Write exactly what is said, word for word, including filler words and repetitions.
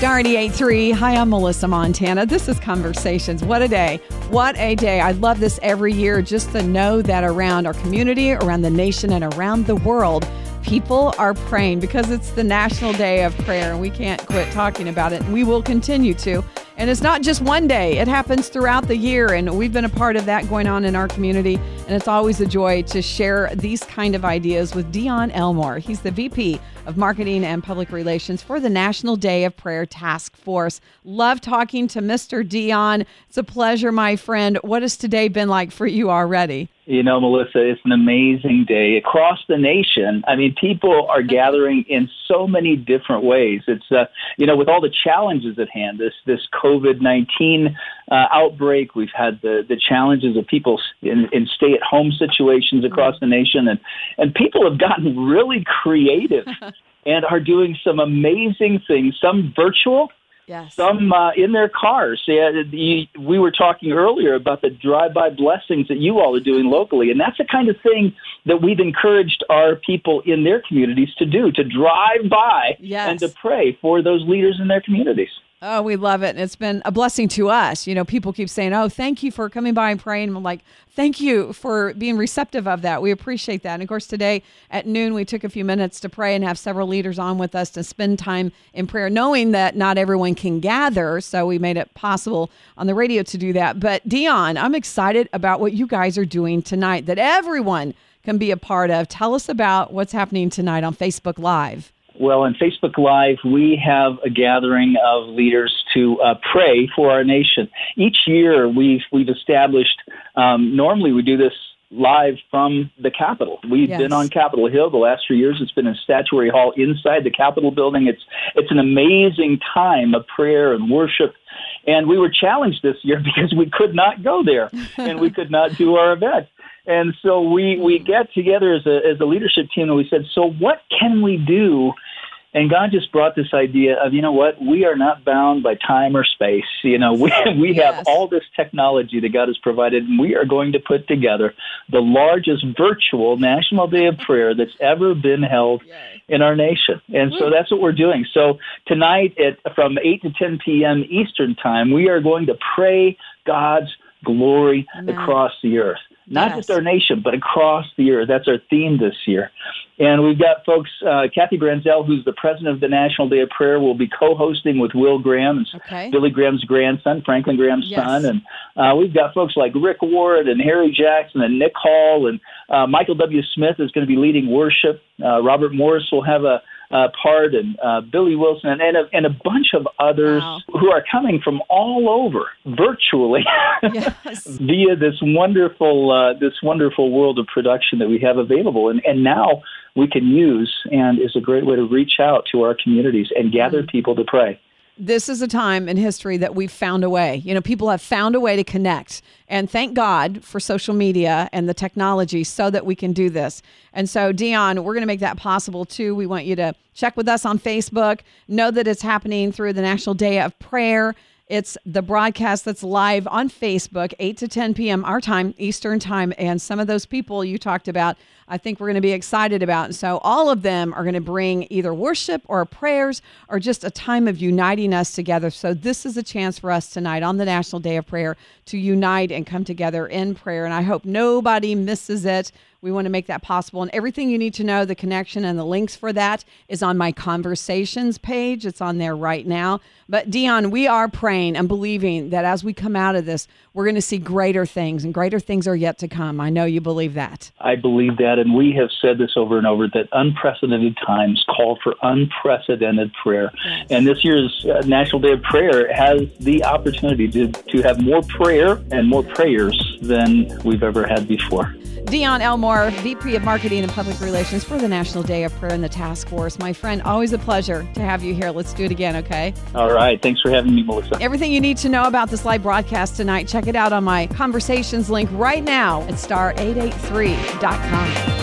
Star eighty-eight point three. Hi, I'm Melissa Montana. This is Conversations. What a day. What a day. I love this every year just to know that around our community, around the nation, and around the world, people are praying because it's the National Day of Prayer, and we can't quit talking about it, and we will continue to. And it's not just one day. It happens throughout the year, and we've been a part of that going on in our community, and it's always a joy to share these kind of ideas with Dion Elmore. He's the V P of Marketing and Public Relations for the National Day of Prayer Task Force. Love talking to Mister Dion. It's a pleasure, my friend. What has today been like for you already? You know, Melissa, it's an amazing day across the nation. I mean, people are gathering in so many different ways. It's, uh, you know, with all the challenges at hand, this this COVID nineteen uh, outbreak, we've had the, the challenges of people in, in stay-at-home situations across the nation, and, and people have gotten really creative and are doing some amazing things, some virtual, Yes. Some uh, in their cars. Yeah, the, we were talking earlier about the drive-by blessings that you all are doing locally, and that's the kind of thing that we've encouraged our people in their communities to do, to drive by yes. and to pray for those leaders in their communities. Oh, we love it. And it's been a blessing to us. You know, people keep saying, oh, thank you for coming by and praying. And I'm like, thank you for being receptive of that. We appreciate that. And of course, today at noon, we took a few minutes to pray and have several leaders on with us to spend time in prayer, knowing that not everyone can gather. So we made it possible on the radio to do that. But Dion, I'm excited about what you guys are doing tonight that everyone can be a part of. Tell us about what's happening tonight on Facebook Live. Well, on Facebook Live, we have a gathering of leaders to uh, pray for our nation. Each year, we've we've established. Um, normally, we do this live from the Capitol. We've yes. been on Capitol Hill the last three years. It's been in Statuary Hall inside the Capitol building. It's it's an amazing time of prayer and worship. And we were challenged this year because we could not go there and we could not do our event. And so we, we get together as a as a leadership team and we said, so what can we do? And God just brought this idea of, you know what, we are not bound by time or space. You know, we we yes. have all this technology that God has provided, and we are going to put together the largest virtual National Day of Prayer that's ever been held Yay. in our nation. And so that's what we're doing. So tonight at from eight to ten p.m. Eastern Time, we are going to pray God's glory Amen. across the earth. Not yes. just our nation, but across the earth. That's our theme this year. And we've got folks, uh, Kathy Branzell, who's the president of the National Day of Prayer, will be co-hosting with Will Graham, and okay. Billy Graham's grandson, Franklin Graham's yes. son. And uh, we've got folks like Rick Ward and Harry Jackson and Nick Hall, and uh, Michael W. Smith is going to be leading worship. Uh, Robert Morris will have a Uh, part and uh, Billy Wilson and, and, a, and a bunch of others wow. who are coming from all over virtually yes. via this wonderful uh, this wonderful world of production that we have available. And, and now we can use and is a great way to reach out to our communities and gather mm-hmm. people to pray. This is a time in history that we've found a way. You know, people have found a way to connect. And thank God for social media and the technology so that we can do this. And so, Dion, we're going to make that possible, too. We want you to check with us on Facebook. Know that it's happening through the National Day of Prayer. It's the broadcast that's live on Facebook, eight to ten p.m. our time, Eastern time. And some of those people you talked about, I think we're going to be excited about. And so all of them are going to bring either worship or prayers or just a time of uniting us together. So this is a chance for us tonight on the National Day of Prayer to unite and come together in prayer. And I hope nobody misses it. We want to make that possible. And everything you need to know, the connection and the links for that is on my Conversations page. It's on there right now. But Dion, we are praying and believing that as we come out of this, we're going to see greater things, and greater things are yet to come. I know you believe that. I believe that, and we have said this over and over, that unprecedented times call for unprecedented prayer. Yes. And this year's uh, National Day of Prayer has the opportunity to, to have more prayer and more prayers than we've ever had before. Dion Elmore, V P of Marketing and Public Relations for the National Day of Prayer and the Task Force. My friend, always a pleasure to have you here. Let's do it again, okay? All right. Thanks for having me, Melissa. Everything you need to know about this live broadcast tonight, check it out on my Conversations link right now at star eight eight three dot com.